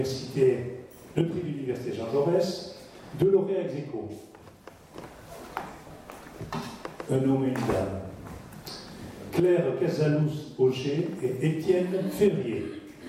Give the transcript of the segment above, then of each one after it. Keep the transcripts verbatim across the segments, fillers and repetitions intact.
Le prix de l'Université Jean Jaurès, deux lauréats ex aequo. Un homme et une dame. Claire Casalous-Auger et Étienne Février.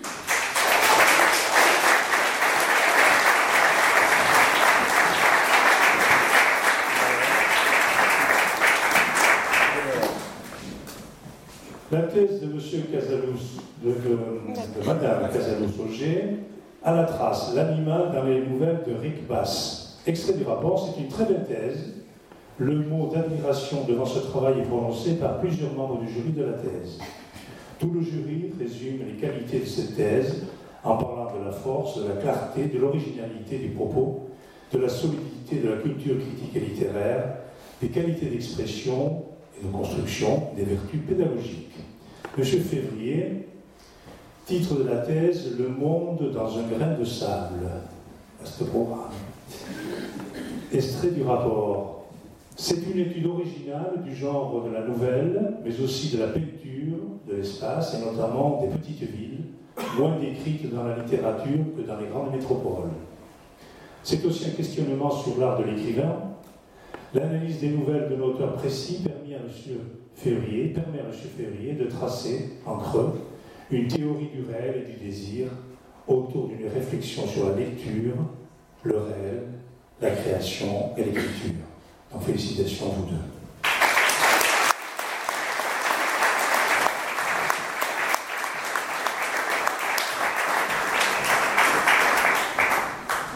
La thèse de M. Casalous, de, de, de Mme Casalous-Auger, à la trace, l'animal dans les nouvelles de Rick Bass. Extrait du rapport, c'est une très belle thèse. Le mot d'admiration devant ce travail est prononcé par plusieurs membres du jury de la thèse. Tout le jury résume les qualités de cette thèse en parlant de la force, de la clarté, de l'originalité du propos, de la solidité de la culture critique et littéraire, des qualités d'expression et de construction, des vertus pédagogiques. Monsieur Février, titre de la thèse, Le monde dans un grain de sable. Vaste programme. Extrait du rapport. C'est une étude originale du genre de la nouvelle, mais aussi de la peinture, de l'espace, et notamment des petites villes, moins décrites dans la littérature que dans les grandes métropoles. C'est aussi un questionnement sur l'art de l'écrivain. L'analyse des nouvelles d'un auteur précis permet à M. Février, permet à M. Février de tracer, en creux, une théorie du réel et du désir autour d'une réflexion sur la lecture, le réel, la création et l'écriture. Donc félicitations à vous deux.